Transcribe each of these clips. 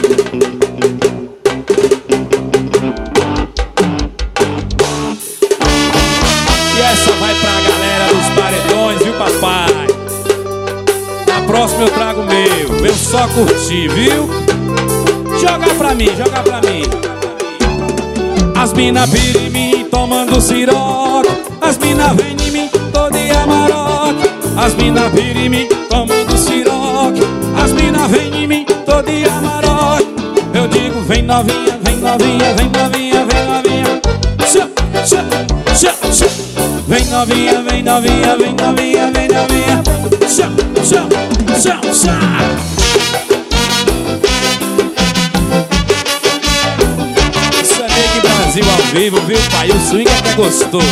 E essa vai pra galera dos paredões, viu, papai? Na próxima eu trago o meu, eu só curti, viu? Joga pra mim, joga pra mim. As mina pira em mim, tomando siroque. As mina vem em mim, todo dia maroque. As mina pira em mim, tomando siroque. As mina vem em mim, todo dia maroque. Eu digo, vem novinha, vem novinha, vem novinha, vem novinha. Chá, chá, chá, chá. Vem novinha, vem novinha, vem novinha, vem novinha. Chá, chá, chá, chá. Ao vivo, viu, pai? O swing é que é gostoso.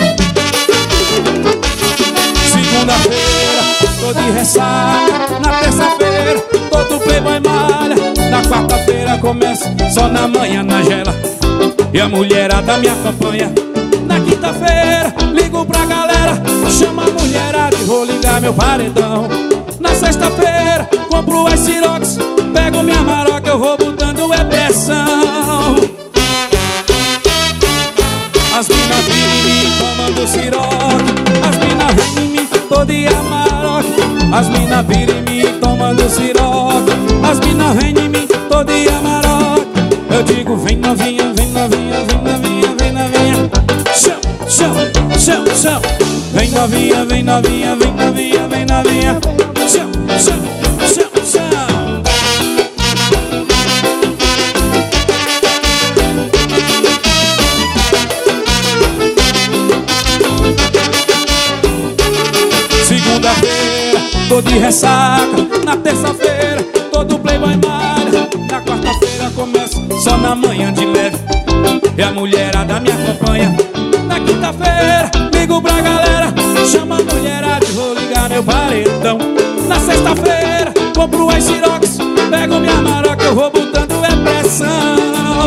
Segunda-feira, tô de ressaca. Na terça-feira, todo playboy malha. Na quarta-feira começa só na manhã na gela. E a mulherada me acompanha. Na quinta-feira, ligo pra galera. Chama a mulherada e vou ligar meu paredão. Na sexta-feira, compro as Cirox. Pego minha maroca, eu vou botando é pressão. As mina vem em mim, tomando siroque. As mina vem em mim, todo dia maroque. As mina vem em mim, tomando siroque. As mina vem em mim, todo dia maroque. Eu digo, vem novinha, vem novinha, vem novinha, vem novinha. Chão, chão, chão, chão. Vem novinha, vem novinha, vem novinha, vem novinha. Chão, chão, chão, chão. Segunda-feira, tô de ressaca. Na terça-feira, todo playboy malha. Na quarta-feira começa só na manhã de leve. E a mulherada me acompanha. Na quinta-feira, ligo pra galera. Chama a mulherada e vou ligar meu paredão. Na sexta-feira, compro as Cirox. Pego minha maroca, eu vou botando é pressão.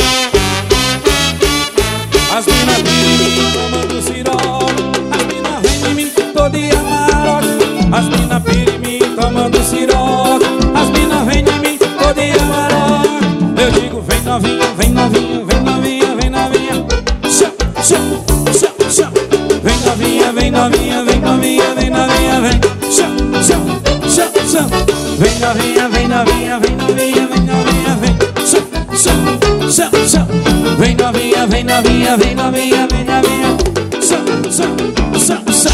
As mina viram em mim, tomando siroque. As mina vem em mim, todo dia maroque. As mina pira em mim, tomando siroque. As mina vem em mim, todo dia maroque. Eu digo, vem novinha, vem novinha, vem novinha, vem novinha. Chão, chão, chão, chão. Vem novinha, vem novinha, vem novinha, vem novinha, vem. Chão, chão, chão, chão. Vem novinha, vem novinha, vem novinha, vem novinha, vem. Chão, chão, chão, chão. Vem novinha, vem novinha, vem novinha, vem novinha. Chão, chão, chão, chão.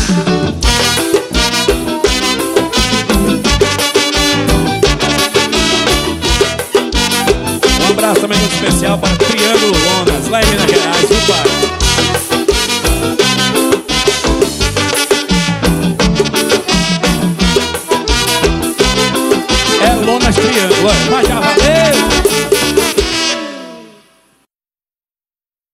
Um abraço também muito especial para Triângulo Lonas, lá em Minas Gerais, viu, pai? É Lonas Triângulo, mas já vai.